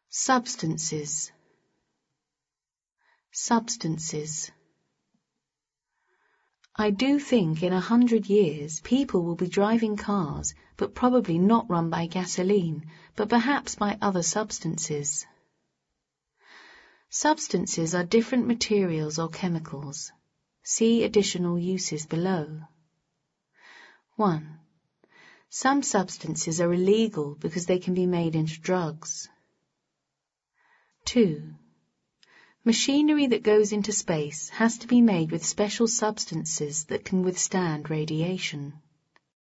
Substances. Substances. I do think in 100 years people will be driving cars, but probably not run by gasoline, but perhaps by other substances. Substances are different materials or chemicals. See additional uses below. 1. Some substances are illegal because they can be made into drugs. 2. Machinery that goes into space has to be made with special substances that can withstand radiation.